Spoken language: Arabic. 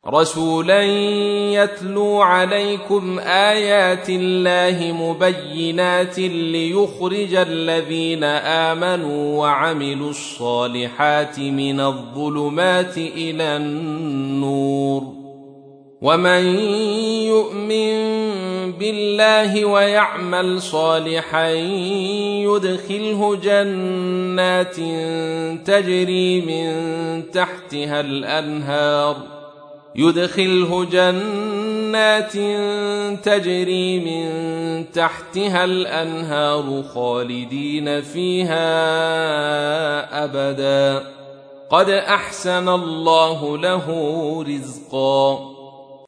رسولا يتلو عليكم آيات الله مبينات ليخرج الذين آمنوا وعملوا الصالحات من الظلمات إلى النور ومن يؤمن بالله ويعمل صالحا يدخله جنات تجري من تحتها الأنهار خالدين فيها أبدا قد أحسن الله له رزقا.